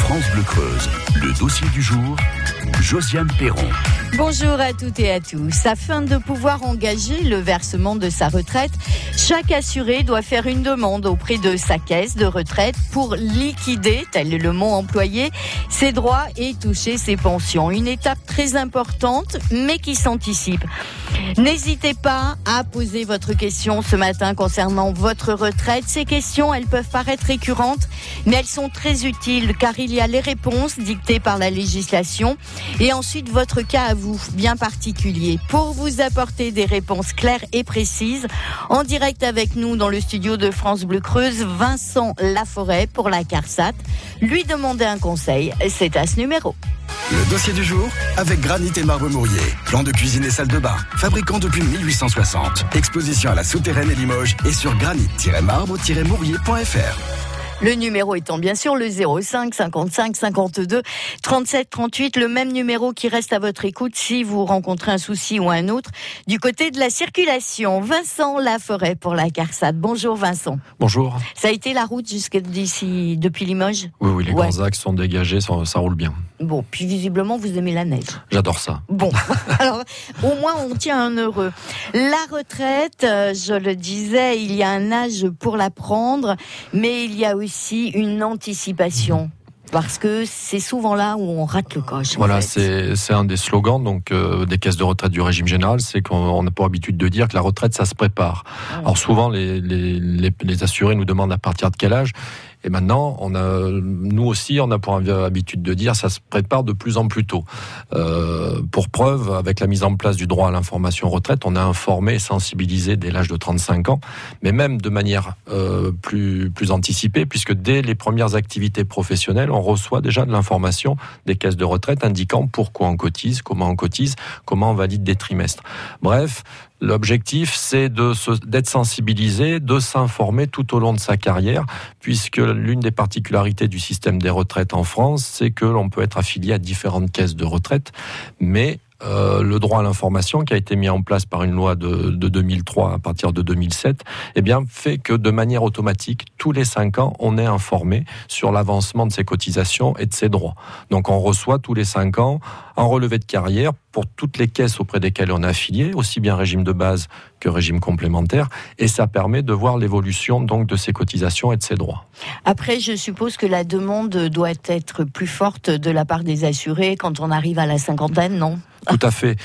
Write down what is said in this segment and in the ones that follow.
France Bleu Creuse, le dossier du jour, Josiane Perron. Bonjour à toutes et à tous. Afin de pouvoir engager le versement de sa retraite, chaque assuré doit faire une demande auprès de sa caisse de retraite pour liquider, tel est le mot employé, ses droits et toucher ses pensions. Une étape très importante, mais qui s'anticipe. N'hésitez pas à poser votre question ce matin concernant votre retraite. Ces questions, elles peuvent paraître récurrentes, mais elles sont très utiles car il y a les réponses dictées par la législation et ensuite votre cas à vous, bien particulier. Pour vous apporter des réponses claires et précises, en direct avec nous dans le studio de France Bleu Creuse, Vincent Laforêt pour la CARSAT. Lui demander un conseil, c'est à ce numéro. Le dossier du jour avec Granit et Marbre Mourier. Plan de cuisine et salle de bain. Fabricant depuis 1860. Exposition à la Souterraine et Limoges et sur granit-marbre-mourier.fr. Le numéro étant bien sûr le 05 55 52 37 38, le même numéro qui reste à votre écoute si vous rencontrez un souci ou un autre du côté de la circulation. Vincent Laforêt pour la CARSAT. Bonjour Vincent. Bonjour. Ça a été la route jusqu'ici, depuis Limoges ? Oui, les grands axes sont dégagés, ça roule bien. Bon, puis visiblement vous aimez la neige. J'adore ça. Bon, alors au moins on tient un heureux. La retraite, je le disais, il y a un âge pour la prendre, mais il y a aussi une anticipation. Parce que c'est souvent là où on rate le coche. Voilà, c'est un des slogans des caisses de retraite du régime général, c'est qu'on a pour habitude de dire que la retraite, ça se prépare. Alors souvent, les assurés nous demandent à partir de quel âge. Et maintenant, nous aussi, on a pour habitude de dire ça se prépare de plus en plus tôt. Pour preuve, avec la mise en place du droit à l'information retraite, on a informé et sensibilisé dès l'âge de 35 ans, mais même de manière plus anticipée, puisque dès les premières activités professionnelles, on reçoit déjà de l'information des caisses de retraite indiquant pourquoi on cotise, comment on valide des trimestres. Bref, l'objectif, c'est d'être sensibilisé, de s'informer tout au long de sa carrière, puisque l'une des particularités du système des retraites en France, c'est que l'on peut être affilié à différentes caisses de retraite, mais le droit à l'information qui a été mis en place par une loi de 2003 à partir de 2007, fait que de manière automatique, tous les 5 ans, on est informé sur l'avancement de ses cotisations et de ses droits. Donc on reçoit tous les 5 ans un relevé de carrière pour toutes les caisses auprès desquelles on est affilié, aussi bien régime de base que régime complémentaire, et ça permet de voir l'évolution donc de ses cotisations et de ses droits. Après, je suppose que la demande doit être plus forte de la part des assurés quand on arrive à la cinquantaine, non ? Tout à fait.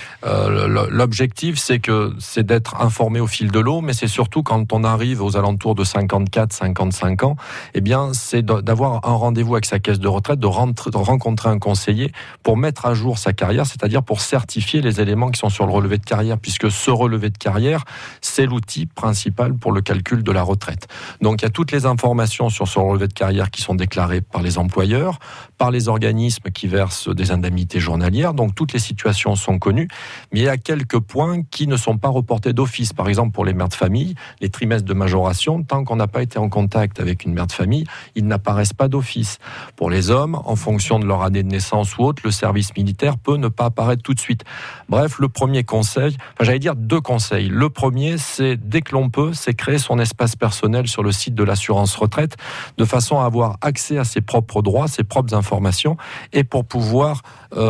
L'objectif, c'est d'être informé au fil de l'eau, mais c'est surtout quand on arrive aux alentours de 54, 55 ans, c'est d'avoir un rendez-vous avec sa caisse de retraite, de rencontrer un conseiller pour mettre à jour sa carrière, c'est-à-dire pour certifier les éléments qui sont sur le relevé de carrière, puisque ce relevé de carrière, c'est l'outil principal pour le calcul de la retraite. Donc il y a toutes les informations sur ce relevé de carrière qui sont déclarées par les employeurs, par les organismes qui versent des indemnités journalières, donc toutes les situations sont connues, mais il y a quelques points qui ne sont pas reportés d'office. Par exemple, pour les mères de famille, les trimestres de majoration, tant qu'on n'a pas été en contact avec une mère de famille, ils n'apparaissent pas d'office. Pour les hommes, en fonction de leur année de naissance ou autre, le service militaire peut ne pas apparaître tout de suite. Bref, le premier conseil, deux conseils. Le premier, c'est dès que l'on peut, c'est créer son espace personnel sur le site de l'assurance retraite, de façon à avoir accès à ses propres droits, ses propres informations, et pour pouvoir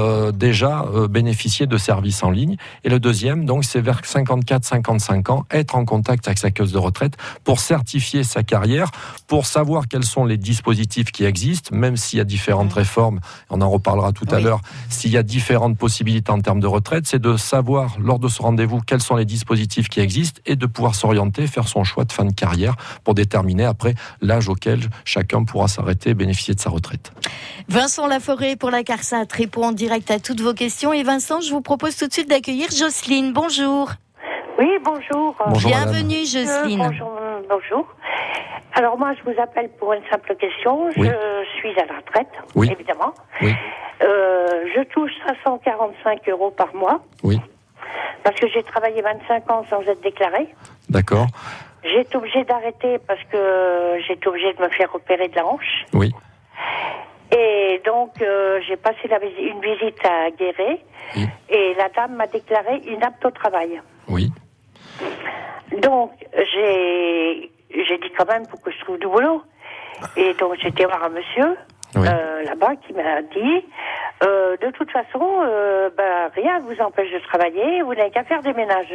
bénéficier de services en ligne. Et le deuxième, donc, c'est vers 54-55 ans, être en contact avec sa caisse de retraite pour certifier sa carrière, pour savoir quels sont les dispositifs qui existent, même s'il y a différentes réformes, on en reparlera tout à l'heure, s'il y a différentes possibilités en termes de retraite, c'est de savoir, lors de ce rendez-vous, quels sont les dispositifs qui existent et de pouvoir s'orienter, faire son choix de fin de carrière pour déterminer après l'âge auquel chacun pourra s'arrêter et bénéficier de sa retraite. Vincent Laforêt pour la CARSAT répond en direct à toutes vos questions. Et Vincent, je vous propose tout de suite d'accueillir Jocelyne. Bonjour. Oui, bonjour. Bonjour, bienvenue Jocelyne. Bonjour. Alors moi, je vous appelle pour une simple question. Oui. Je suis à la retraite, évidemment. Oui. Je touche 545 € par mois. Oui. Parce que j'ai travaillé 25 ans sans être déclarée. D'accord. J'ai été obligée d'arrêter parce que j'ai été obligée de me faire opérer de la hanche. Oui. Et donc, j'ai passé une visite à Guéret. Oui. Et la dame m'a déclaré inapte au travail. Oui. Donc, j'ai dit quand même, pour que je trouve du boulot. Et donc, j'ai été voir un monsieur. là-bas qui m'a dit de toute façon, rien ne vous empêche de travailler, vous n'avez qu'à faire des ménages.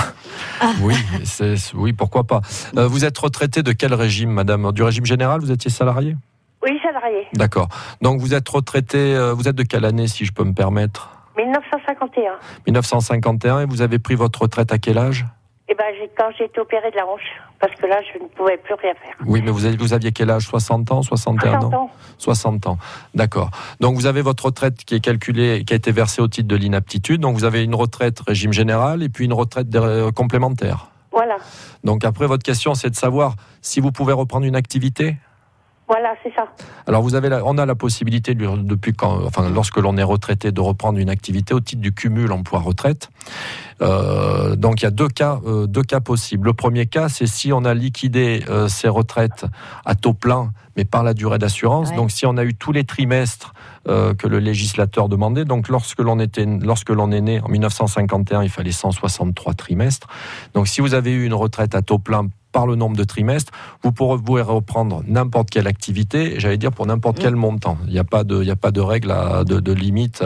Oui, pourquoi pas. Vous êtes retraité de quel régime, madame ? Du régime général, vous étiez salarié ? Oui, salarié. D'accord. Donc vous êtes retraité, vous êtes de quelle année, si je peux me permettre ? 1951. 1951, et vous avez pris votre retraite à quel âge ? Quand j'ai été opérée de la hanche, parce que là, je ne pouvais plus rien faire. Oui, mais vous aviez quel âge ? 60 ans, 61 ans ? 60 ans, d'accord. Donc vous avez votre retraite qui est calculée, qui a été versée au titre de l'inaptitude. Donc vous avez une retraite régime général et puis une retraite complémentaire. Voilà. Donc après, votre question, c'est de savoir si vous pouvez reprendre une activité ? Voilà, c'est ça. Alors on a la possibilité lorsque l'on est retraité de reprendre une activité au titre du cumul emploi-retraite. Donc il y a deux cas possibles. Le premier cas, c'est si on a liquidé ses retraites à taux plein, mais par la durée d'assurance. Ouais. Donc si on a eu tous les trimestres que le législateur demandait. Donc lorsque l'on est né en 1951, il fallait 163 trimestres. Donc si vous avez eu une retraite à taux plein par le nombre de trimestres, vous pourrez reprendre n'importe quelle activité, j'allais dire pour n'importe quel montant. Il n'y a pas de règle, de limite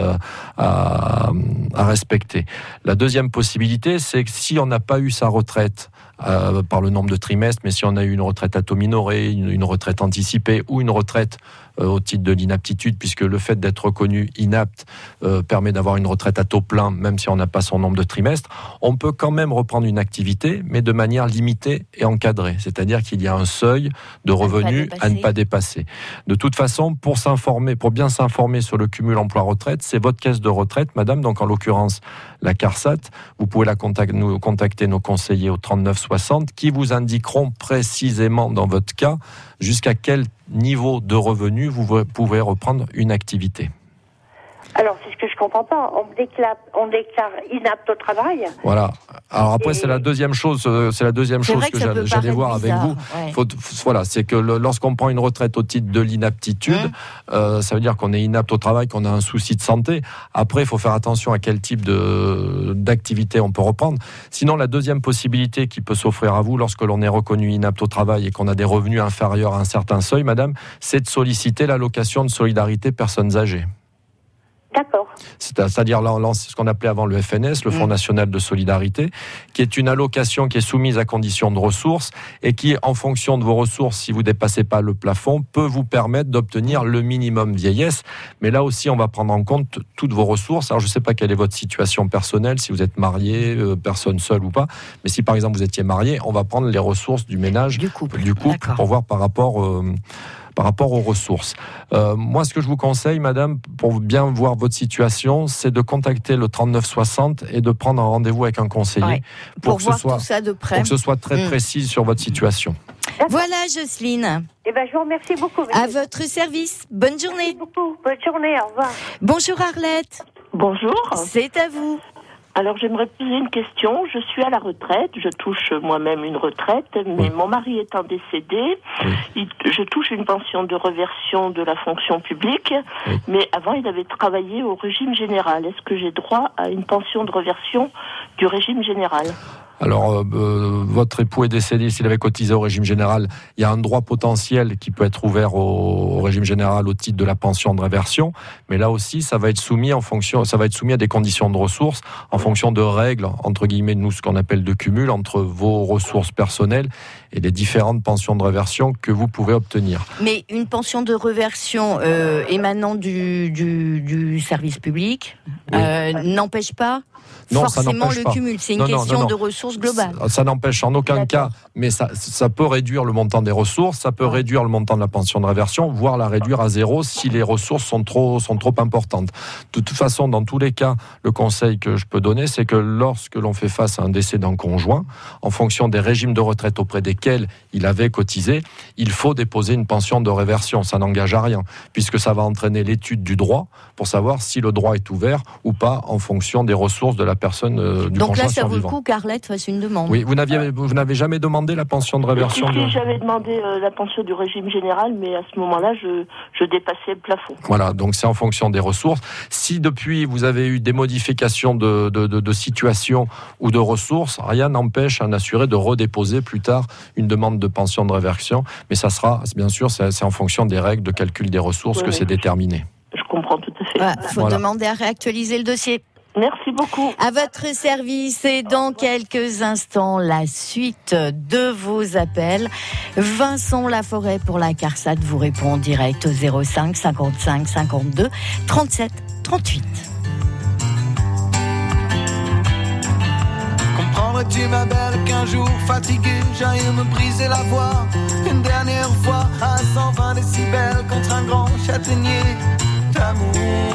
à respecter. La deuxième possibilité, c'est que si on n'a pas eu sa retraite par le nombre de trimestres, mais si on a eu une retraite à taux minoré, une retraite anticipée ou une retraite au titre de l'inaptitude, puisque le fait d'être reconnu inapte permet d'avoir une retraite à taux plein, même si on n'a pas son nombre de trimestres, on peut quand même reprendre une activité, mais de manière limitée et encadrée. C'est-à-dire qu'il y a un seuil de revenus à ne pas dépasser. De toute façon, pour bien s'informer sur le cumul emploi-retraite, c'est votre caisse de retraite, madame, donc en l'occurrence la CARSAT. Vous pouvez contacter nos conseillers au 39 60 qui vous indiqueront précisément dans votre cas jusqu'à quel niveau de revenu vous pouvez reprendre une activité. Alors, c'est ce que je comprends pas. On déclare inapte au travail. Voilà. Alors après, c'est la deuxième chose que j'allais voir avec vous. Ouais. C'est que lorsqu'on prend une retraite au titre de l'inaptitude, ça veut dire qu'on est inapte au travail, qu'on a un souci de santé. Après, il faut faire attention à quel type d'activité on peut reprendre. Sinon, la deuxième possibilité qui peut s'offrir à vous lorsque l'on est reconnu inapte au travail et qu'on a des revenus inférieurs à un certain seuil, madame, c'est de solliciter l'allocation de solidarité personnes âgées. D'accord. C'est-à-dire ce qu'on appelait avant le FNS, le Fonds National de Solidarité, qui est une allocation qui est soumise à condition de ressources et qui, en fonction de vos ressources, si vous ne dépassez pas le plafond, peut vous permettre d'obtenir le minimum vieillesse. Mais là aussi, on va prendre en compte toutes vos ressources. Alors, je ne sais pas quelle est votre situation personnelle, si vous êtes marié, personne seule ou pas. Mais si, par exemple, vous étiez marié, on va prendre les ressources du ménage, du couple pour voir par rapport aux ressources. Moi, ce que je vous conseille, madame, pour bien voir votre situation, c'est de contacter le 39 60 et de prendre un rendez-vous avec un conseiller pour voir tout ça de près. Pour que ce soit très précis sur votre situation. Voilà, Jocelyne. Je vous remercie beaucoup. À votre service. Bonne journée. Merci beaucoup. Bonne journée, au revoir. Bonjour Arlette. Bonjour. C'est à vous. Alors, j'aimerais poser une question. Je suis à la retraite, je touche moi-même une retraite, mais mon mari étant décédé, je touche une pension de réversion de la fonction publique, mais avant, il avait travaillé au régime général. Est-ce que j'ai droit à une pension de réversion du régime général ? Alors, votre époux est décédé, s'il avait cotisé au régime général, il y a un droit potentiel qui peut être ouvert au régime général au titre de la pension de réversion, mais là aussi, ça va être soumis à des conditions de ressources, en fonction de règles, entre guillemets, nous, ce qu'on appelle de cumul, entre vos ressources personnelles et les différentes pensions de réversion que vous pouvez obtenir. Mais une pension de réversion émanant du service public n'empêche pas forcément le cumul. C'est une question de ressources globales. Ça n'empêche en aucun cas, mais ça peut réduire le montant des ressources, ça peut réduire le montant de la pension de réversion, voire la réduire à zéro si les ressources sont trop importantes. De toute façon, dans tous les cas, le conseil que je peux donner, c'est que lorsque l'on fait face à un décès d'un conjoint, en fonction des régimes de retraite auprès desquels il avait cotisé, il faut déposer une pension de réversion. Ça n'engage à rien, puisque ça va entraîner l'étude du droit pour savoir si le droit est ouvert ou pas en fonction des ressources de la personne du conjoint survivant. Donc là, ça vaut le coup qu'Arlette fasse une demande. Oui, vous n'avez jamais demandé la pension de réversion Si, j'avais demandé la pension du régime général, mais à ce moment-là, je dépassais le plafond. Voilà, donc c'est en fonction des ressources. Si depuis, vous avez eu des modifications de situation ou de ressources, rien n'empêche un assuré de redéposer plus tard une demande de pension de réversion, mais ça sera, bien sûr, c'est en fonction des règles de calcul des ressources que c'est déterminé. Je comprends tout à fait. Il faut demander à réactualiser le dossier. Merci beaucoup. À votre service, et dans quelques instants, la suite de vos appels. Vincent Laforêt pour la CARSAT vous répond en direct au 05 55 52 37 38. Comprendrais-tu, ma belle, qu'un jour fatigué, j'aille me briser la voix une dernière fois à 120 décibels contre un grand châtaignier d'amour.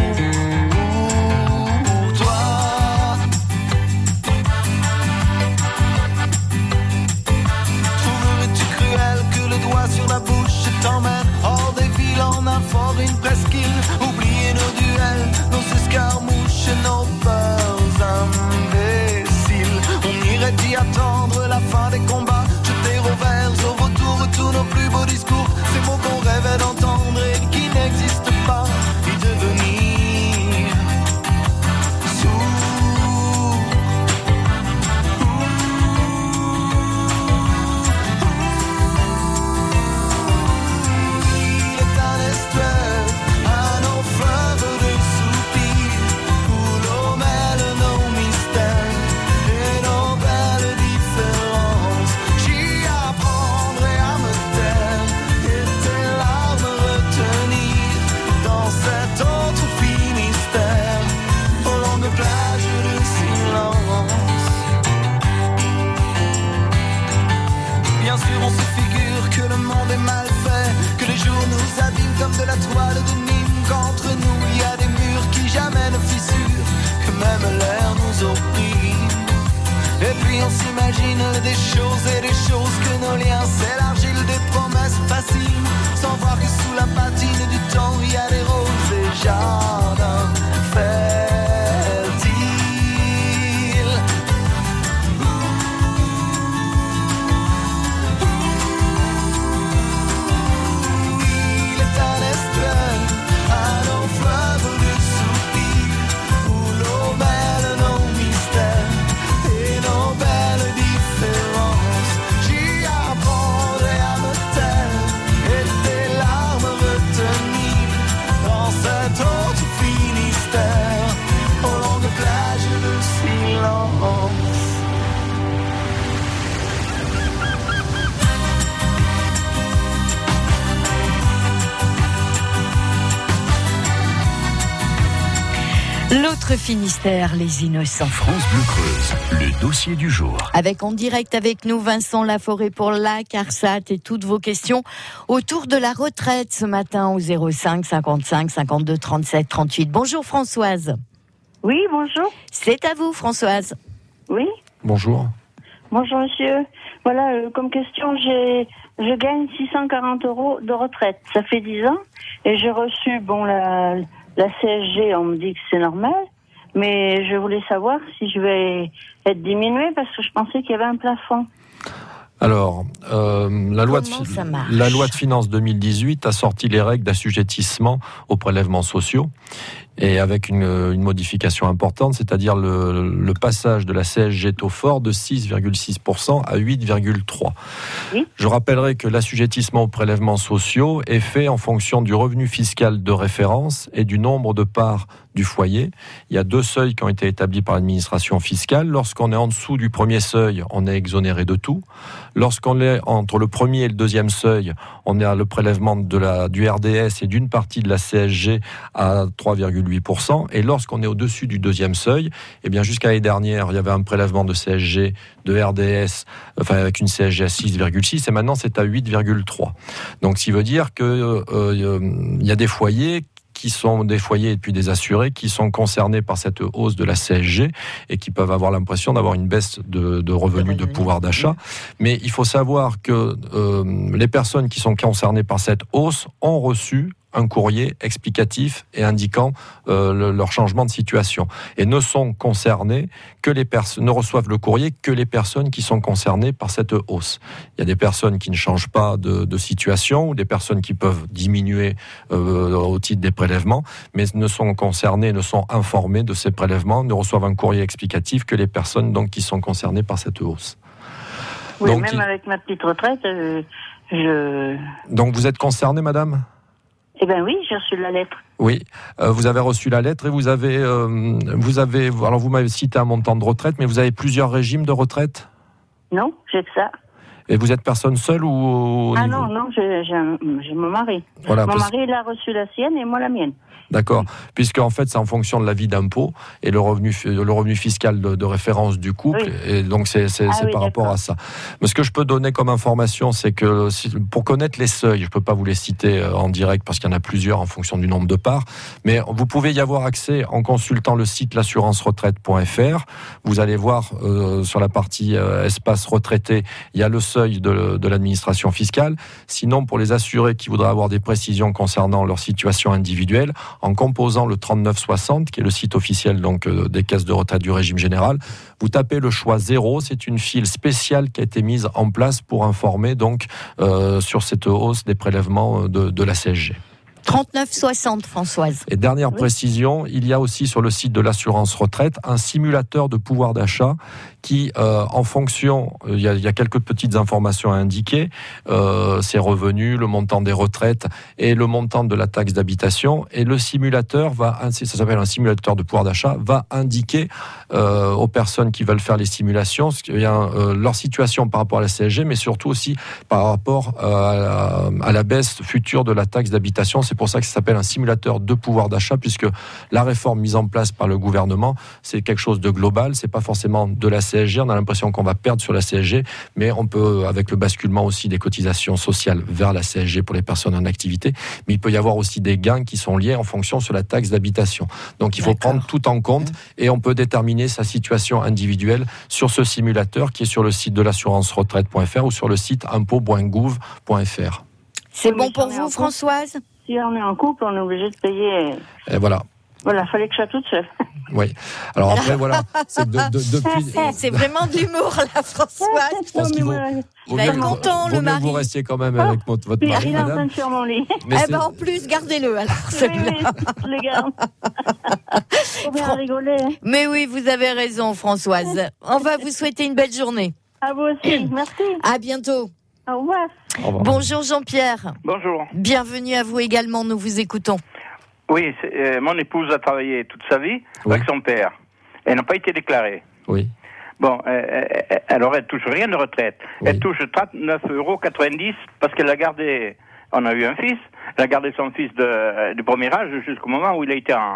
Sur la bouche, je t'emmène hors des villes en un fort, une presqu'île. Oublier nos duels, nos escarmouches, nos peurs imbéciles. On irait y attendre la fin des combats, jeter revers au retour tous nos plus beaux discours. Ces mots qu'on rêvait d'entendre et qui n'existent pas, y devenir sourd. Comme de la toile de Nîmes, qu'entre nous il y a des murs qui jamais ne fissurent, que même l'air nous opprime. Et puis on s'imagine des choses et des choses, que nos liens s'élargissent, des promesses faciles, sans voir que sous la patine du temps il y a des roses et jardins fertiles. L'autre Finistère, les innocents. France Bleu Creuse, le dossier du jour. Avec en direct avec nous Vincent Laforêt pour la CARSAT et toutes vos questions autour de la retraite ce matin au 05 55 52 37 38. Bonjour Françoise. Oui, bonjour. C'est à vous Françoise. Oui. Bonjour. Bonjour monsieur. Voilà, comme question, je gagne 640 € de retraite. Ça fait 10 ans et j'ai reçu la CSG, on me dit que c'est normal, mais je voulais savoir si je vais être diminuée parce que je pensais qu'il y avait un plafond. Alors, la loi de finances 2018 a sorti les règles d'assujettissement aux prélèvements sociaux, et avec une modification importante, c'est-à-dire le passage de la CSG taux fort de 6,6% à 8,3%. Oui. Je rappellerai que l'assujettissement aux prélèvements sociaux est fait en fonction du revenu fiscal de référence et du nombre de parts du foyer. Il y a 2 seuils qui ont été établis par l'administration fiscale. Lorsqu'on est en dessous du premier seuil, on est exonéré de tout. Lorsqu'on est entre le premier et le deuxième seuil, on est à le prélèvement du RDS et d'une partie de la CSG à 3,8%. Et lorsqu'on est au-dessus du deuxième seuil, eh bien jusqu'à l'année dernière, il y avait un prélèvement de CSG, de RDS, enfin avec une CSG à 6,6, et maintenant c'est à 8,3. Donc, ce qui veut dire que il y a des foyers qui sont des foyers et puis des assurés qui sont concernés par cette hausse de la CSG et qui peuvent avoir l'impression d'avoir une baisse de revenus, de pouvoir d'achat. Mais il faut savoir que les personnes qui sont concernées par cette hausse ont reçu un courrier explicatif et indiquant leur changement de situation, et ne sont concernées que les personnes, ne reçoivent le courrier que les personnes qui sont concernées par cette hausse. Il y a des personnes qui ne changent pas de situation, ou des personnes qui peuvent diminuer au titre des prélèvements, mais ne sont concernées, ne sont informées de ces prélèvements, ne reçoivent un courrier explicatif que les personnes donc qui sont concernées par cette hausse. Oui, Donc, même avec ma petite retraite, Donc vous êtes concernée, madame ? Eh bien oui, j'ai reçu la lettre. Oui, vous avez reçu la lettre et vous avez, alors vous m'avez cité un montant de retraite, mais vous avez plusieurs régimes de retraite ? Non, j'ai que ça. Et vous êtes personne seule ou Non, j'ai mon mari. Voilà, mon mari, il a reçu la sienne et moi la mienne. D'accord, puisque en fait c'est en fonction de l'avis d'impôt et le revenu fiscal de référence du couple, oui. Et donc c'est par rapport à ça. Mais ce que je peux donner comme information, c'est que pour connaître les seuils, je peux pas vous les citer en direct parce qu'il y en a plusieurs en fonction du nombre de parts, mais vous pouvez y avoir accès en consultant le site l'assurance-retraite.fr. Vous allez voir sur la partie espace retraité, il y a le seuil de l'administration fiscale. Sinon, pour les assurés qui voudraient avoir des précisions concernant leur situation individuelle, en composant le 3960, qui est le site officiel donc des caisses de retraite du régime général, vous tapez le choix 0, c'est une file spéciale qui a été mise en place pour informer donc sur cette hausse des prélèvements de la CSG. 39,60, Françoise. Et dernière précision, il y a aussi sur le site de l'assurance retraite un simulateur de pouvoir d'achat qui, en fonction, il y a quelques petites informations à indiquer, ses revenus, le montant des retraites et le montant de la taxe d'habitation. Et le simulateur ça s'appelle un simulateur de pouvoir d'achat, va indiquer aux personnes qui veulent faire les simulations leur situation par rapport à la CSG, mais surtout aussi par rapport à la baisse future de la taxe d'habitation. C'est pour ça que ça s'appelle un simulateur de pouvoir d'achat, puisque la réforme mise en place par le gouvernement, c'est quelque chose de global, c'est pas forcément de la CSG, on a l'impression qu'on va perdre sur la CSG, mais on peut, avec le basculement aussi des cotisations sociales vers la CSG pour les personnes en activité, mais il peut y avoir aussi des gains qui sont liés en fonction sur la taxe d'habitation. Donc il faut prendre tout en compte et on peut déterminer sa situation individuelle sur ce simulateur qui est sur le site de l'assurance-retraite.fr ou sur le site impôt.gouv.fr. C'est bon pour vous, Françoise ? Si on est en couple, on est obligé de payer. Et voilà. Voilà, fallait que je sois toute seule. Oui. Alors après, voilà. C'est depuis. C'est vraiment de l'humour, là, Françoise. Je pense qu'il il va être content, le mari. Vous restiez quand même avec votre mari, il est en train de sur mon lit. En plus, gardez-le, alors, celui-là. Oui, je le garde. Faut bien rigoler. Mais oui, vous avez raison, Françoise. On va vous souhaiter une belle journée. À vous aussi, merci. À bientôt. Au revoir. Au revoir. Bonjour Jean-Pierre. Bonjour. Bienvenue à vous également, nous vous écoutons. Oui, mon épouse a travaillé toute sa vie avec son père. Elle n'a pas été déclarée. Oui. Bon, alors elle touche rien de retraite. Oui. Elle touche 39,90 € parce qu'elle a gardé, on a eu un fils, elle a gardé son fils du premier âge jusqu'au moment où il a été à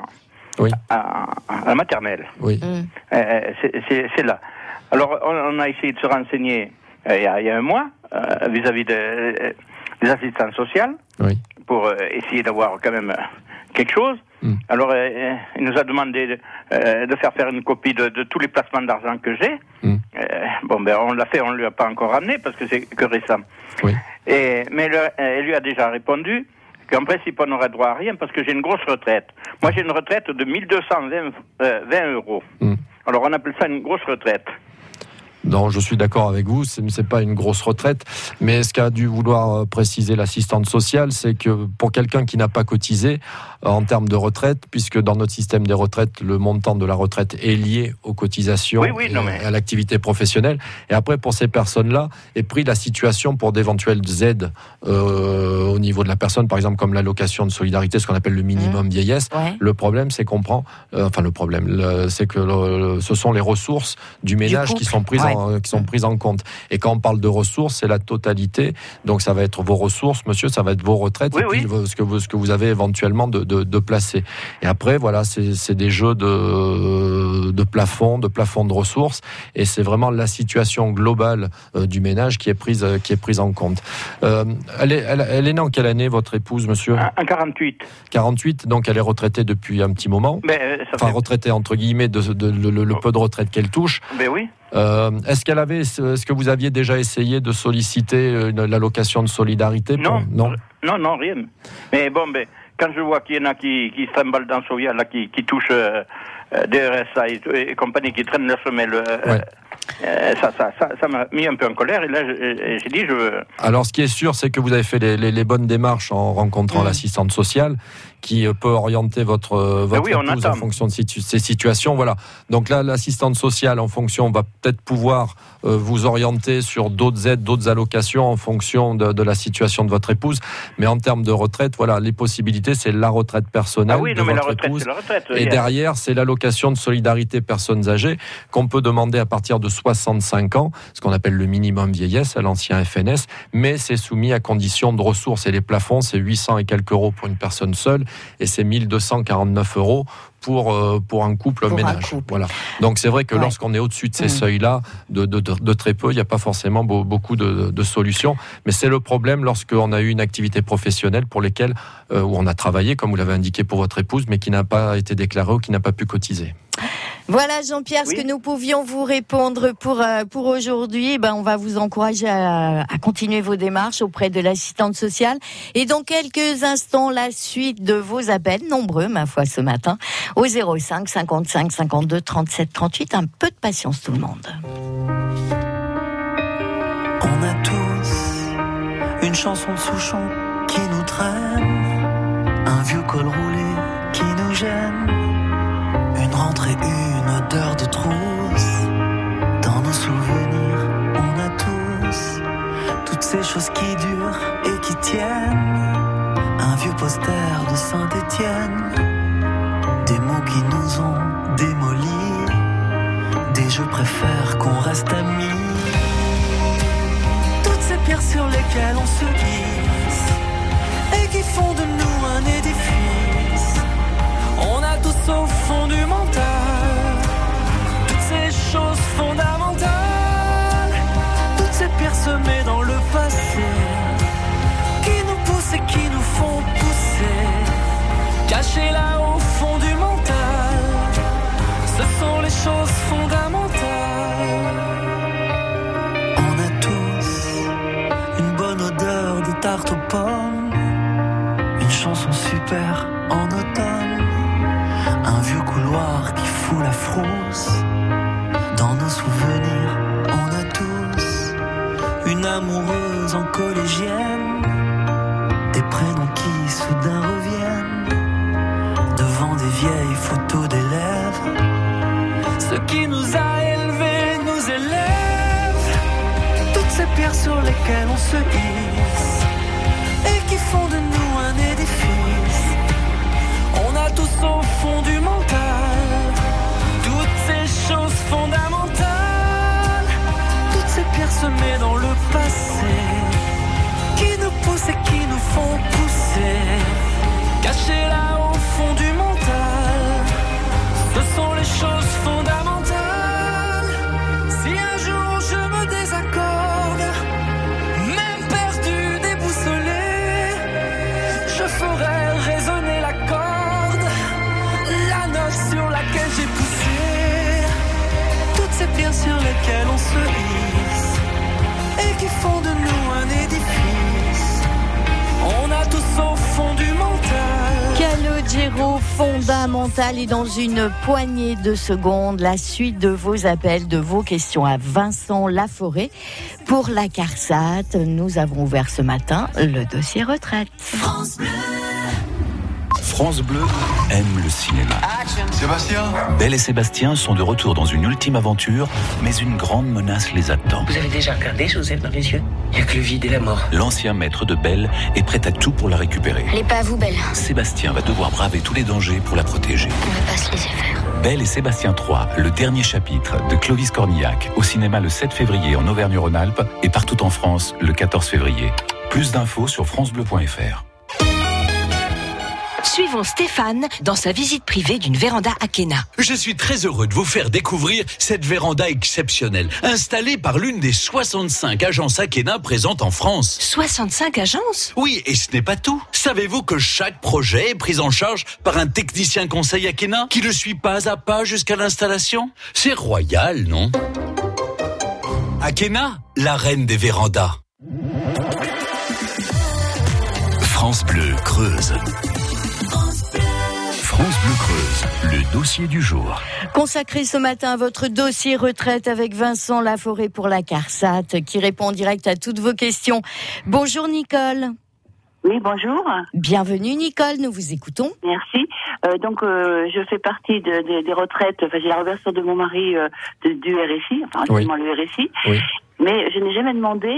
la maternelle. Oui. C'est là. Alors on a essayé de se renseigner il y a un mois vis-à-vis des assistantes sociales pour essayer d'avoir quand même quelque chose. Alors, il nous a demandé de faire une copie de tous les placements d'argent que j'ai. On l'a fait, on ne lui a pas encore ramené parce que c'est que récent. Oui. Mais elle lui a déjà répondu qu'en principe, on n'aurait droit à rien parce que j'ai une grosse retraite. Moi, j'ai une retraite de 1220 €. Alors, on appelle ça une grosse retraite. Non, je suis d'accord avec vous, c'est pas une grosse retraite, mais ce qu'a dû vouloir préciser l'assistante sociale, c'est que pour quelqu'un qui n'a pas cotisé en termes de retraite, puisque dans notre système des retraites, le montant de la retraite est lié aux cotisations et à l'activité professionnelle, et après pour ces personnes-là est pris la situation pour d'éventuelles aides au niveau de la personne, par exemple comme l'allocation de solidarité, ce qu'on appelle le minimum vieillesse. Le problème, c'est qu'on prend, c'est que ce sont les ressources du ménage qui sont prises en compte. Et quand on parle de ressources, c'est la totalité. Donc ça va être vos ressources, monsieur, ça va être vos retraites, et puis ce que vous avez éventuellement de placer. Et après, voilà, c'est des jeux de plafond de ressources. Et c'est vraiment la situation globale du ménage qui est prise en compte. Elle est née en quelle année, votre épouse, monsieur ? En 48. 48, donc elle est retraitée depuis un petit moment. Retraitée entre guillemets le peu de retraite qu'elle touche. Oui. Est-ce que vous aviez déjà essayé de solliciter l'allocation de solidarité Non, rien. Mais quand je vois qu'il y en a qui se trimballent dans Sovia, là, qui touchent des RSA et compagnie, qui traînent leur semelle, ça m'a mis un peu en colère. Et là, j'ai dit, je veux... Alors, ce qui est sûr, c'est que vous avez fait les bonnes démarches en rencontrant l'assistante sociale, qui peut orienter votre épouse en fonction de ces situations. Voilà. Donc là, l'assistante sociale, en fonction, va peut-être pouvoir vous orienter sur d'autres aides, d'autres allocations en fonction de la situation de votre épouse. Mais en termes de retraite, voilà, les possibilités, c'est la retraite personnelle de votre épouse. Et derrière, c'est l'allocation de solidarité personnes âgées qu'on peut demander à partir de 65 ans, ce qu'on appelle le minimum vieillesse à l'ancien FNS, mais c'est soumis à condition de ressources. Et les plafonds, c'est 800 et quelques euros pour une personne seule et c'est 1249 euros pour un couple ménage. Voilà. Donc c'est vrai que lorsqu'on est au-dessus de ces seuils-là, de très peu, il n'y a pas forcément beaucoup de solutions. Mais c'est le problème lorsqu'on a eu une activité professionnelle pour lesquelles où on a travaillé, comme vous l'avez indiqué pour votre épouse, mais qui n'a pas été déclarée ou qui n'a pas pu cotiser. Voilà Jean-Pierre, ce que nous pouvions vous répondre pour aujourd'hui. On va vous encourager à continuer vos démarches auprès de l'assistante sociale. Et dans quelques instants, la suite de vos appels, nombreux ma foi ce matin, au 05 55 52 37 38. Un peu de patience tout le monde. On a tous une chanson de Souchon qui nous traîne, un vieux col roulé qui nous gêne, une rentrée, une odeur de trousse. Dans nos souvenirs, on a tous toutes ces choses qui durent et qui tiennent. Un vieux poster de Saint-Étienne, des mots qui nous ont démolis, des je préfère qu'on reste amis. Toutes ces pierres sur lesquelles on se glisse et qui font de nous un édifice. On a tous au fond du mental toutes ces choses fondamentales, toutes ces pierres semées dans le passé qui nous poussent et qui nous font pousser, cachées là au fond du mental. Ce sont les choses fondamentales. On a tous une bonne odeur de tarte aux pommes, une chanson super en automne, un vieux couloir qui fout la frousse. Dans nos souvenirs, on a tous une amoureuse en collégienne, des prénoms qui soudain reviennent devant des vieilles photos d'élèves. Ce qui nous a élevés nous élève, toutes ces pierres sur lesquelles on se hisse et qui font de nous un édifice. On a tous au fond du mental toutes ces choses fondamentales, toutes ces pierres semées dans le passé qui nous poussent et qui nous font pousser, cachées là au fond du mental. Ce sont les choses fondamentales. Si un jour je me désaccorde, même perdu, déboussolé, je ferai résonner la corde, la note sur laquelle j'ai poussé, toutes ces pierres sur lesquelles on se hisse et qui font de nous un édifice. On a tous au fond du mental Calogero fondamental. Et dans une poignée de secondes, la suite de vos appels, de vos questions à Vincent Laforêt pour la CARSAT. Nous avons ouvert ce matin le dossier retraite. France Bleu. France Bleu aime le cinéma. Sébastien. Belle et Sébastien sont de retour dans une ultime aventure, mais une grande menace les attend. Vous avez déjà regardé Joseph dans les yeux? Il n'y a que le vide et la mort. L'ancien maître de Belle est prêt à tout pour la récupérer. Elle est pas à vous, Belle. Sébastien va devoir braver tous les dangers pour la protéger. On va pas se laisser faire. Belle et Sébastien 3, le dernier chapitre de Clovis Cornillac, au cinéma le 7 février en Auvergne-Rhône-Alpes et partout en France le 14 février. Plus d'infos sur francebleu.fr. Suivons Stéphane dans sa visite privée d'une véranda Akena. Je suis très heureux de vous faire découvrir cette véranda exceptionnelle, installée par l'une des 65 agences Akena présentes en France. 65 agences ? Oui, et ce n'est pas tout. Savez-vous que chaque projet est pris en charge par un technicien conseil Akena qui le suit pas à pas jusqu'à l'installation ? C'est royal, non ? Akena, la reine des vérandas. France Bleu Creuse. France Bleu Creuse, le dossier du jour. Consacré ce matin à votre dossier retraite avec Vincent Laforêt pour la CARSAT qui répond en direct à toutes vos questions. Bonjour Nicole. Oui, bonjour. Bienvenue Nicole, nous vous écoutons. Merci. Donc, je fais partie des retraites, enfin j'ai la reversion de mon mari du RSI, enfin justement le RSI. Oui. Mais je n'ai jamais demandé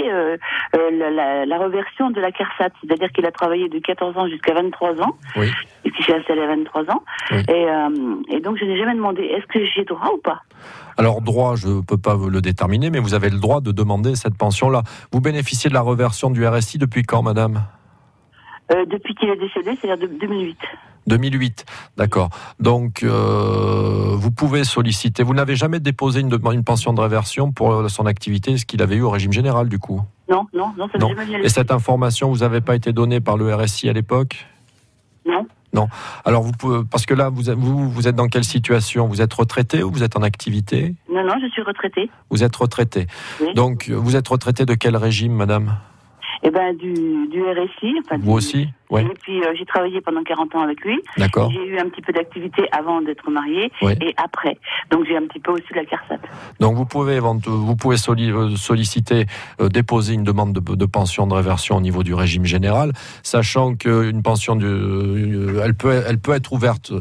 la reversion de la CARSAT, c'est-à-dire qu'il a travaillé de 14 ans jusqu'à 23 ans, et qu'il s'est installé à 23 ans, et donc je n'ai jamais demandé, est-ce que j'ai droit ou pas ? Alors droit, je ne peux pas le déterminer, mais vous avez le droit de demander cette pension-là. Vous bénéficiez de la reversion du RSI depuis quand, madame ? Depuis qu'il est décédé, c'est-à-dire de 2008. 2008, d'accord. Donc, vous pouvez solliciter. Vous n'avez jamais déposé une pension de réversion pour son activité, ce qu'il avait eu au régime général, du coup ? Non, ça ne jamais bien. Et cette information, vous n'avez pas été donnée par le RSI à l'époque ? Non. Alors, vous pouvez, parce que là, vous êtes dans quelle situation ? Vous êtes retraité ou vous êtes en activité ? Non, je suis retraitée. Vous êtes retraité. Oui. Donc, vous êtes retraité de quel régime, madame ? Eh ben, du RSI. Enfin, vous aussi ? Oui. Et puis, j'ai travaillé pendant 40 ans avec lui. D'accord. J'ai eu un petit peu d'activité avant d'être mariée et après. Donc, j'ai un petit peu aussi de la CARSAT. Donc, vous pouvez solliciter, déposer une demande de pension de réversion au niveau du régime général, sachant qu'une pension elle peut être ouverte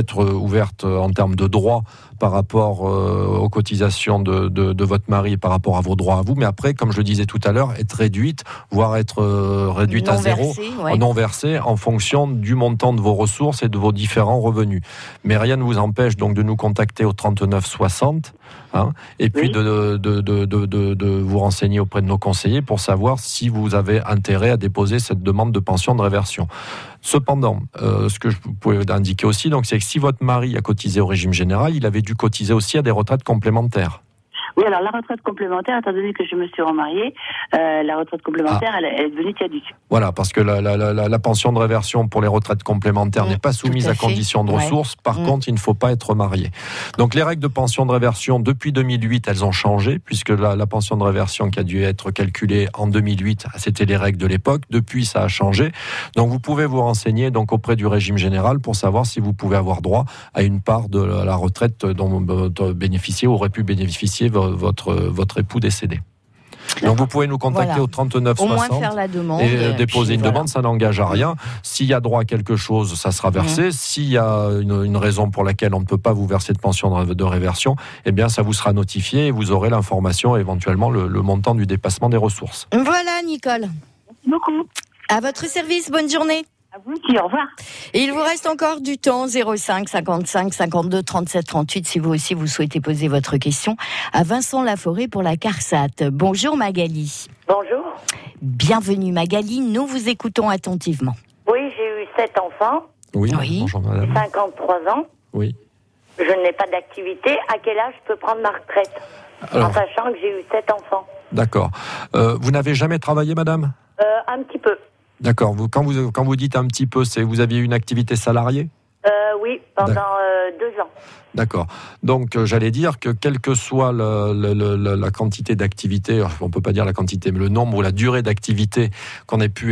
en termes de droits par rapport aux cotisations de votre mari et par rapport à vos droits à vous. Mais après, comme je le disais tout à l'heure, être réduite, voire être réduite à zéro, non versée, en fonction du montant de vos ressources et de vos différents revenus. Mais rien ne vous empêche donc de nous contacter au 39 60, et puis de vous renseigner auprès de nos conseillers pour savoir si vous avez intérêt à déposer cette demande de pension de réversion. Cependant, ce que je pouvais indiquer aussi, donc, c'est que si votre mari a cotisé au régime général, il avait dû cotiser aussi à des retraites complémentaires. Oui, alors la retraite complémentaire, étant donné que je me suis remariée, la retraite complémentaire, elle est devenue caduque. Voilà, parce que la pension de réversion pour les retraites complémentaires n'est pas soumise à condition de ressources. Par contre, il ne faut pas être marié. Donc les règles de pension de réversion, depuis 2008, elles ont changé, puisque la pension de réversion qui a dû être calculée en 2008, c'était les règles de l'époque. Depuis, ça a changé. Donc vous pouvez vous renseigner auprès du régime général pour savoir si vous pouvez avoir droit à une part de la retraite dont bénéficier ou aurait pu bénéficier votre époux décédé. Donc vous pouvez nous contacter au 39 60 au moins faire la demande et déposer une demande, ça n'engage à rien. S'il y a droit à quelque chose, ça sera versé. S'il y a une raison pour laquelle on ne peut pas vous verser de pension de réversion, eh bien ça vous sera notifié et vous aurez l'information et éventuellement le montant du dépassement des ressources. Voilà Nicole. Merci beaucoup. À votre service, bonne journée. À vous aussi, au revoir. Et il vous reste encore du temps, 05 55 52 37 38, si vous aussi vous souhaitez poser votre question à Vincent Laforêt pour la CARSAT. Bonjour Magali. Bonjour. Bienvenue Magali, nous vous écoutons attentivement. Oui, j'ai eu 7 enfants. Oui. Bonjour madame. 53 ans. Oui. Je n'ai pas d'activité. À quel âge je peux prendre ma retraite ? En sachant que j'ai eu 7 enfants. D'accord. Vous n'avez jamais travaillé madame ? Un petit peu. D'accord. Quand vous dites un petit peu, vous aviez une activité salariée ? Oui, pendant 2 ans. D'accord. Donc, j'allais dire que quelle que soit la quantité d'activité, on ne peut pas dire la quantité, mais le nombre ou la durée d'activité qu'on ait pu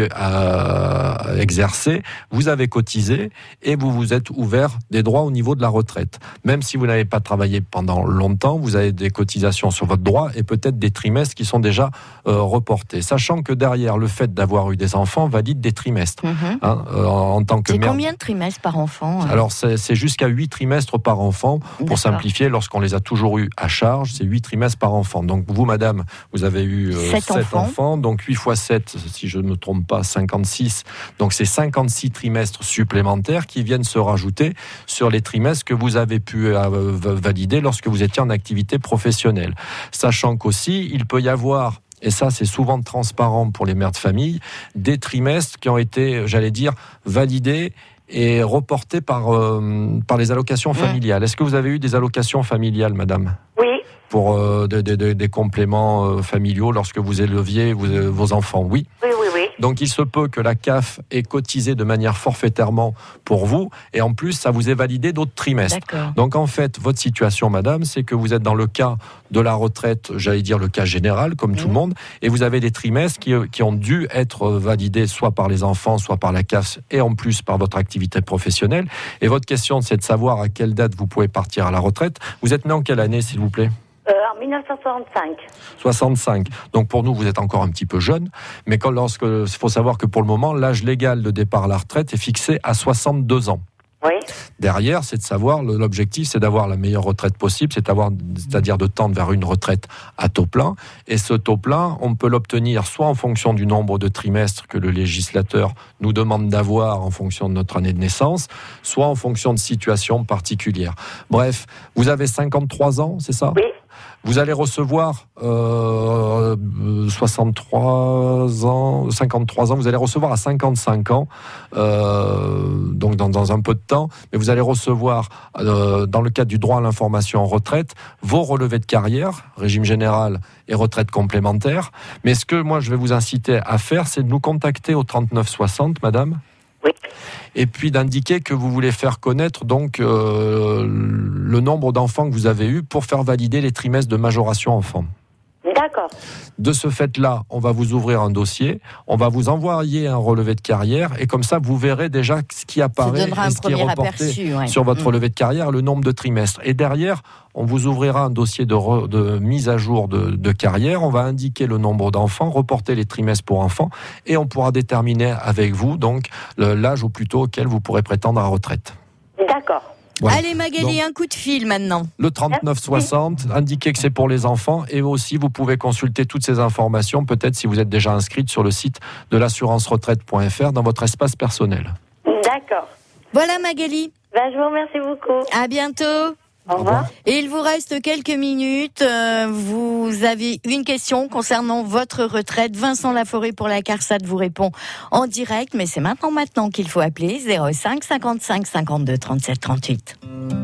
exercer, vous avez cotisé et vous vous êtes ouvert des droits au niveau de la retraite. Même si vous n'avez pas travaillé pendant longtemps, vous avez des cotisations sur votre droit et peut-être des trimestres qui sont déjà reportés. Sachant que derrière, le fait d'avoir eu des enfants valide des trimestres. En tant que c'est mère. Combien de trimestres par enfant ? Alors, c'est jusqu'à 8 trimestres par enfant. Pour simplifier, lorsqu'on les a toujours eu à charge, c'est 8 trimestres par enfant. Donc vous, madame, vous avez eu 7 enfants. Donc 8 fois 7, si je ne me trompe pas, 56. Donc c'est 56 trimestres supplémentaires qui viennent se rajouter sur les trimestres que vous avez pu valider lorsque vous étiez en activité professionnelle. Sachant qu'aussi, il peut y avoir, et ça c'est souvent transparent pour les mères de famille, des trimestres qui ont été, j'allais dire, validés et reporté par les allocations familiales. Est-ce que vous avez eu des allocations familiales, madame ? Oui. Pour des compléments familiaux lorsque vous éleviez vos enfants ? Oui. Oui. Donc il se peut que la CAF ait cotisé de manière forfaitairement pour vous, et en plus ça vous est validé d'autres trimestres. D'accord. Donc en fait, votre situation, madame, c'est que vous êtes dans le cas de la retraite, j'allais dire le cas général, comme tout le monde, et vous avez des trimestres qui ont dû être validés soit par les enfants, soit par la CAF, et en plus par votre activité professionnelle. Et votre question, c'est de savoir à quelle date vous pouvez partir à la retraite. Vous êtes né en quelle année, s'il vous plaît ? En 1965. 65. Donc pour nous, vous êtes encore un petit peu jeune, mais il faut savoir que pour le moment, l'âge légal de départ à la retraite est fixé à 62 ans. Oui. Derrière, c'est de savoir, l'objectif, c'est d'avoir la meilleure retraite possible, c'est-à-dire de tendre vers une retraite à taux plein. Et ce taux plein, on peut l'obtenir soit en fonction du nombre de trimestres que le législateur nous demande d'avoir en fonction de notre année de naissance, soit en fonction de situations particulières. Bref, vous avez 53 ans, c'est ça ? Oui. Vous allez recevoir 53 ans, vous allez recevoir à 55 ans, donc dans un peu de temps, mais vous allez recevoir, dans le cadre du droit à l'information en retraite, vos relevés de carrière, régime général et retraite complémentaire. Mais ce que moi je vais vous inciter à faire, c'est de nous contacter au 3960, madame. Oui. Et puis d'indiquer que vous voulez faire connaître donc le nombre d'enfants que vous avez eu pour faire valider les trimestres de majoration enfant. D'accord. De ce fait-là, on va vous ouvrir un dossier, on va vous envoyer un relevé de carrière et comme ça, vous verrez déjà ce qui apparaît et ce qui est reporté sur votre relevé de carrière, le nombre de trimestres. Et derrière, on vous ouvrira un dossier de mise à jour de carrière, on va indiquer le nombre d'enfants, reporter les trimestres pour enfants et on pourra déterminer avec vous donc l'âge au plus tôt auquel vous pourrez prétendre à la retraite. D'accord. Voilà. Allez Magali, un coup de fil maintenant. Le 3960, indiquez que c'est pour les enfants et aussi vous pouvez consulter toutes ces informations, peut-être si vous êtes déjà inscrite sur le site de l'assurance-retraite.fr dans votre espace personnel. D'accord. Voilà Magali. Je vous remercie beaucoup. À bientôt. Au revoir. Et il vous reste quelques minutes. Vous avez une question concernant votre retraite. Vincent Laforêt pour la CARSAT vous répond en direct, mais c'est maintenant qu'il faut appeler 05 55 52 37 38.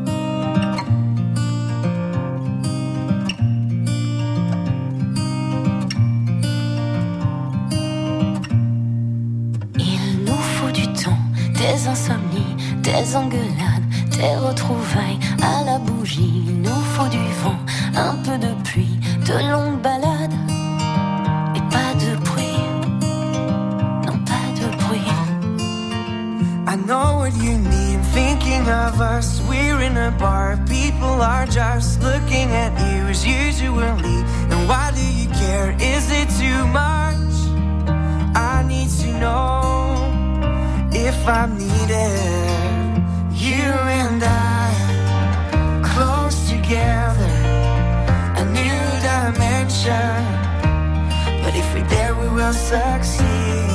Il nous faut du temps, des insomnies, des engueulades, des retrouvailles à la bougie. Il nous faut du vent, un peu de pluie, de longues balades et pas de bruit. Non, pas de bruit. I know what you mean, thinking of us. We're in a bar, people are just looking at you as usually. And why do you care? Is it too much? I need to know if I'm needed. You and I, close together, a new dimension. But if we're there, we will succeed.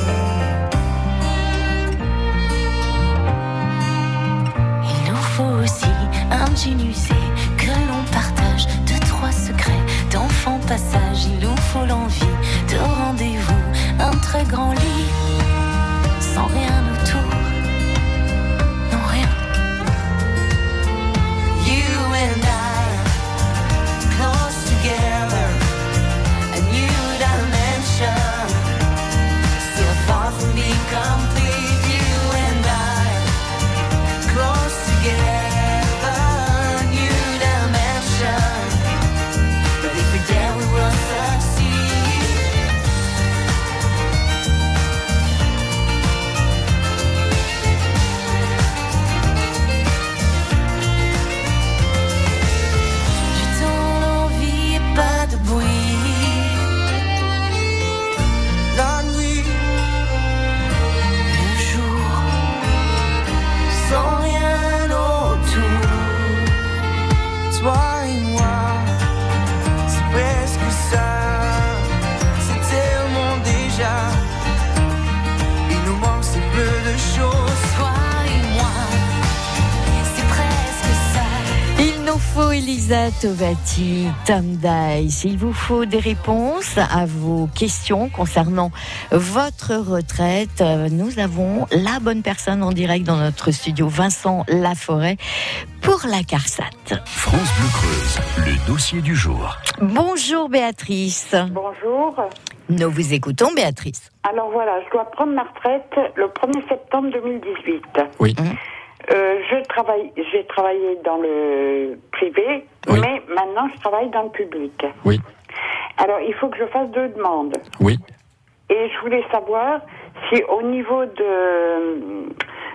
Il nous faut aussi un jean usé que l'on partage, 2-3 secrets d'enfant passage. Il nous faut l'envie de rendez-vous, un très grand lit, sans rien autour. And I, close together, a new dimension. Still far from being complete. You and I, close together, a new dimension. But if we're there, we will Elisa Tovati, Tom Dice. Il vous faut des réponses à vos questions concernant votre retraite. Nous avons la bonne personne en direct dans notre studio, Vincent Laforêt, pour la CARSAT. France Bleu Creuse, le dossier du jour. Bonjour Béatrice. Bonjour. Nous vous écoutons Béatrice. Alors voilà, je dois prendre ma retraite le 1er septembre 2018. Oui. J'ai travaillé dans le privé, oui. Mais maintenant je travaille dans le public. Oui. Alors il faut que je fasse 2 demandes. Oui. Et je voulais savoir si au niveau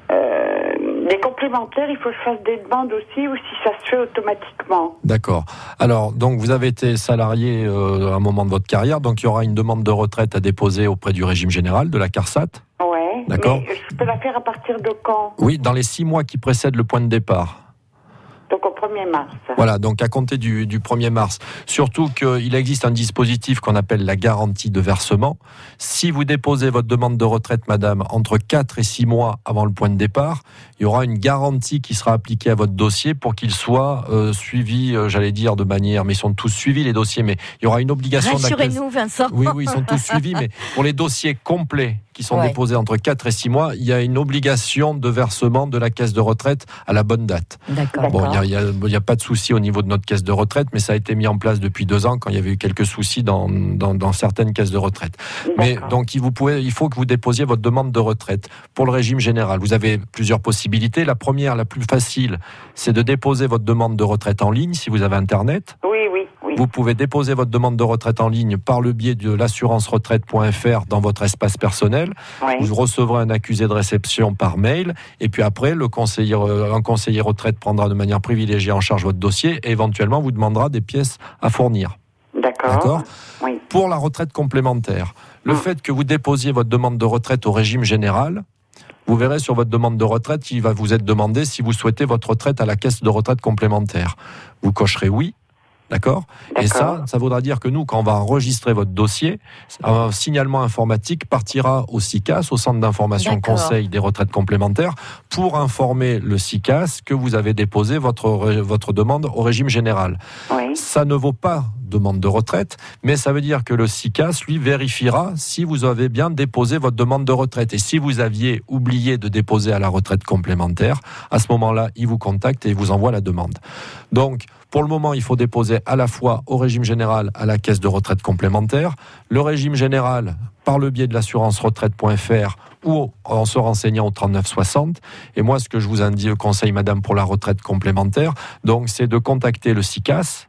Les complémentaires, il faut que je fasse des demandes aussi ou si ça se fait automatiquement. D'accord. Alors, donc, vous avez été salarié à un moment de votre carrière, donc il y aura une demande de retraite à déposer auprès du régime général, de la CARSAT. Ouais. D'accord. Mais je peux la faire à partir de quand ? Oui, dans les 6 mois qui précèdent le point de départ. Donc au 1er mars. Voilà, donc à compter du 1er mars. Surtout qu'il existe un dispositif qu'on appelle la garantie de versement. Si vous déposez votre demande de retraite, madame, entre 4 et 6 mois avant le point de départ, il y aura une garantie qui sera appliquée à votre dossier pour qu'il soit suivi, j'allais dire de manière, mais ils sont tous suivis les dossiers, mais il y aura une obligation... Rassurez-nous, Vincent. Oui, ils sont tous suivis, mais pour les dossiers complets qui sont déposés entre 4 et 6 mois, il y a une obligation de versement de la caisse de retraite à la bonne date. D'accord. Bon, il n'y a pas de souci au niveau de notre caisse de retraite, mais ça a été mis en place depuis 2 ans quand il y avait eu quelques soucis dans certaines caisses de retraite. Mais donc, il faut que vous déposiez votre demande de retraite pour le régime général. Vous avez plusieurs possibilités. La première, la plus facile, c'est de déposer votre demande de retraite en ligne si vous avez Internet. Oui. Vous pouvez déposer votre demande de retraite en ligne par le biais de l'assurance-retraite.fr dans votre espace personnel. Oui. Vous recevrez un accusé de réception par mail. Et puis après, un conseiller retraite prendra de manière privilégiée en charge votre dossier et éventuellement vous demandera des pièces à fournir. D'accord. Oui. Pour la retraite complémentaire, le fait que vous déposiez votre demande de retraite au régime général, vous verrez sur votre demande de retraite, il va vous être demandé si vous souhaitez votre retraite à la caisse de retraite complémentaire. Vous cocherez oui. D'accord. Et ça voudra dire que nous, quand on va enregistrer votre dossier, un signalement informatique partira au SICAS, au Centre d'information conseil des retraites complémentaires, pour informer le SICAS que vous avez déposé votre demande au régime général. Oui. Ça ne vaut pas demande de retraite, mais ça veut dire que le SICAS, lui, vérifiera si vous avez bien déposé votre demande de retraite. Et si vous aviez oublié de déposer à la retraite complémentaire, à ce moment-là, il vous contacte et il vous envoie la demande. Donc, pour le moment, il faut déposer à la fois au régime général, à la caisse de retraite complémentaire. Le régime général, par le biais de l'assurance-retraite.fr ou en se renseignant au 3960. Et moi, ce que je vous conseille, madame, pour la retraite complémentaire, donc, c'est de contacter le SICAS.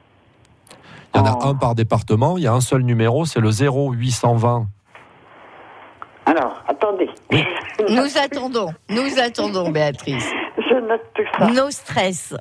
Il y en a un par département, il y a un seul numéro, c'est le 0820. Alors, attendez. Oui. Nous attendons, Béatrice. Je note tout ça. No stress.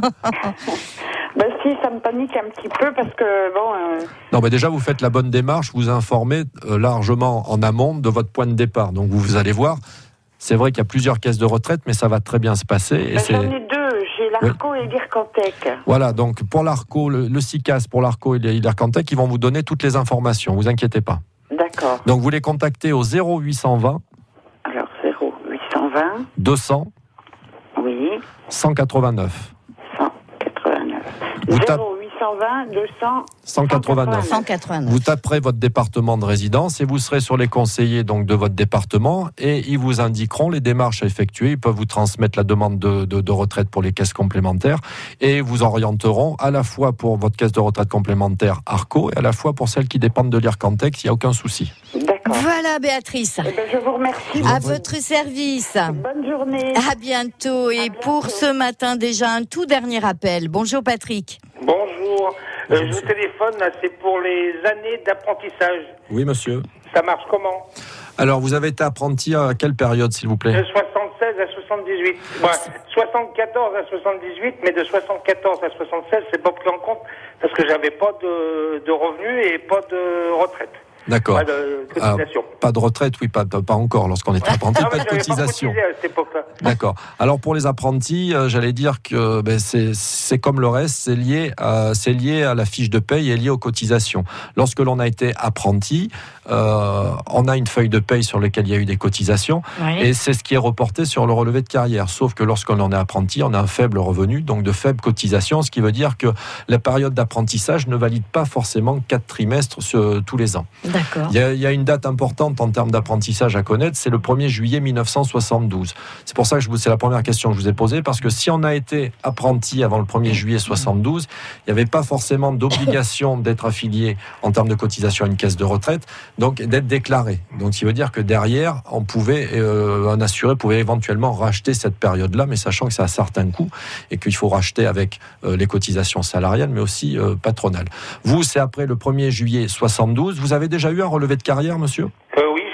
Si, ça me panique un petit peu parce que, Non, mais déjà, vous faites la bonne démarche, vous informez largement en amont de votre point de départ. Donc, vous allez voir, c'est vrai qu'il y a plusieurs caisses de retraite, mais ça va très bien se passer. Et j'en ai 2, j'ai l'ARCO et l'IRCANTEC. Voilà, donc pour l'ARCO, le SICAS, pour l'ARCO et l'IRCANTEC, ils vont vous donner toutes les informations, vous inquiétez pas. D'accord. Donc, vous les contactez au 0820. Alors, 0820. 200. Oui. 189. 189. 0820 200 189. Vous taperez votre département de résidence et vous serez sur les conseillers donc de votre département et ils vous indiqueront les démarches à effectuer. Ils peuvent vous transmettre la demande de retraite pour les caisses complémentaires et vous orienteront à la fois pour votre caisse de retraite complémentaire ARCO et à la fois pour celles qui dépendent de l'IRCANTEC. Il n'y a aucun souci. D'accord. Voilà, Béatrice. Je vous remercie. À votre service. Bonne journée. À bientôt. Et pour ce matin, déjà un tout dernier appel. Bonjour Patrick. Bonjour. Je vous téléphone, c'est pour les années d'apprentissage. Oui, monsieur. Ça marche comment ? Alors, vous avez été apprenti à quelle période, s'il vous plaît ? De 76 à 78. 74 à 78, mais de 74 à 76, c'est pas pris en compte parce que j'avais pas de revenus et pas de retraite. D'accord. Pas de cotisation. Pas de retraite, oui, pas encore lorsqu'on était apprenti, pas de cotisation. Pas à cette époque-là. D'accord. Alors pour les apprentis, j'allais dire que c'est comme le reste, c'est lié à la fiche de paye et lié aux cotisations. Lorsque l'on a été apprenti, on a une feuille de paye sur laquelle il y a eu des cotisations, et c'est ce qui est reporté sur le relevé de carrière. Sauf que lorsqu'on en est apprenti, on a un faible revenu, donc de faibles cotisations, ce qui veut dire que la période d'apprentissage ne valide pas forcément 4 trimestres tous les ans. D'accord. Il y a une date importante en termes d'apprentissage à connaître, c'est le 1er juillet 1972. C'est pour ça que c'est la première question que je vous ai posée, parce que si on a été apprenti avant le 1er juillet 72, il n'y avait pas forcément d'obligation d'être affilié en termes de cotisation à une caisse de retraite, donc d'être déclaré. Donc, ce qui veut dire que derrière, un assuré pouvait éventuellement racheter cette période-là, mais sachant que ça a un certain coût et qu'il faut racheter avec les cotisations salariales, mais aussi patronales. Vous, c'est après le 1er juillet 72. Vous avez déjà eu un relevé de carrière, monsieur ? Oui,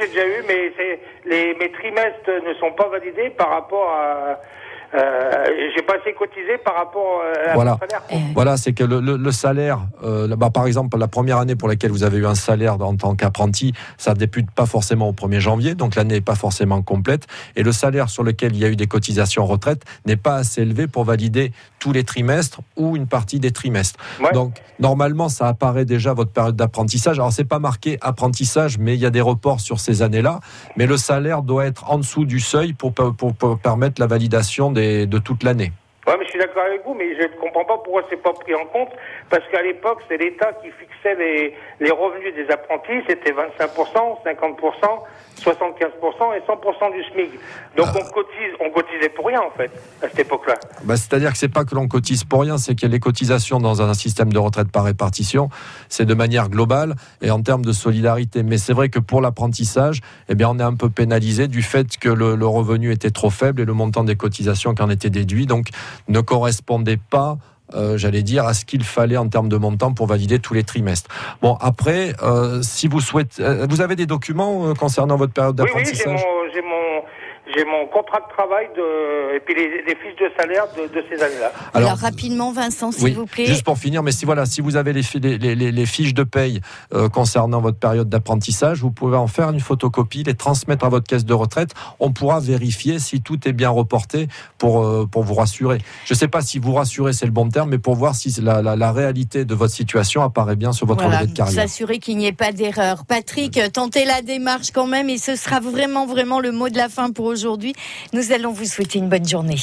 j'ai déjà eu, mais mes trimestres ne sont pas validés par rapport à... j'ai pas assez cotisé par rapport à mon salaire. Voilà, c'est que le salaire, par exemple, la première année pour laquelle vous avez eu un salaire en tant qu'apprenti, ça ne débute pas forcément au 1er janvier, donc l'année n'est pas forcément complète. Et le salaire sur lequel il y a eu des cotisations retraite n'est pas assez élevé pour valider tous les trimestres ou une partie des trimestres. Ouais. Donc, normalement, ça apparaît déjà votre période d'apprentissage. Alors, c'est pas marqué apprentissage, mais il y a des reports sur ces années-là. Mais le salaire doit être en dessous du seuil pour permettre la validation de toute l'année. Oui, mais je suis d'accord avec vous, mais je ne comprends pas pourquoi c'est pas pris en compte, parce qu'à l'époque, c'est l'État qui fixait les revenus des apprentis, c'était 25%, 50%, 75% et 100% du SMIC. Donc on cotisait pour rien, en fait, à cette époque-là. C'est-à-dire que c'est pas que l'on cotise pour rien, c'est que les cotisations dans un système de retraite par répartition, c'est de manière globale et en termes de solidarité. Mais c'est vrai que pour l'apprentissage, on est un peu pénalisé du fait que le revenu était trop faible et le montant des cotisations qui en était déduit, donc ne correspondait pas, à ce qu'il fallait en termes de montant pour valider tous les trimestres. Bon, après, si vous souhaitez... vous avez des documents concernant votre période d'apprentissage ? Oui, j'ai mon contrat de travail et puis les fiches de salaire de ces années-là. Alors rapidement, Vincent, s'il vous plaît. Juste pour finir, mais si vous avez les fiches de paye concernant votre période d'apprentissage, vous pouvez en faire une photocopie, les transmettre à votre caisse de retraite. On pourra vérifier si tout est bien reporté pour vous rassurer. Je ne sais pas si vous rassurer, c'est le bon terme, mais pour voir si la réalité de votre situation apparaît bien sur votre relevé de carrière. S'assurer qu'il n'y ait pas d'erreur. Patrick, tentez la démarche quand même et ce sera vraiment le mot de la fin pour aujourd'hui. Nous allons vous souhaiter une bonne journée.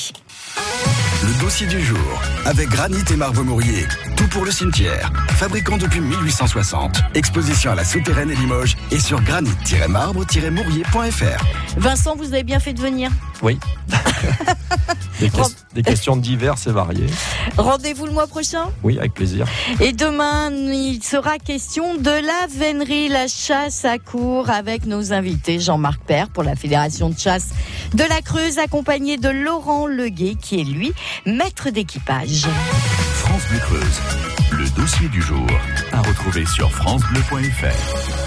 Le dossier du jour, avec granit et marbre Mourier. Tout pour le cimetière. Fabricant depuis 1860. Exposition à la Souterraine et Limoges et sur granit-marbre-mourier.fr. Vincent, vous avez bien fait de venir. Oui. Des questions diverses et variées. Rendez-vous le mois prochain ? Oui, avec plaisir. Et demain, il sera question de la vénerie, la chasse à courre avec nos invités. Jean-Marc Père pour la Fédération de chasse de la Creuse, accompagné de Laurent Leguet, qui est lui, maître d'équipage. France Bleu Creuse, le dossier du jour, à retrouver sur francebleu.fr.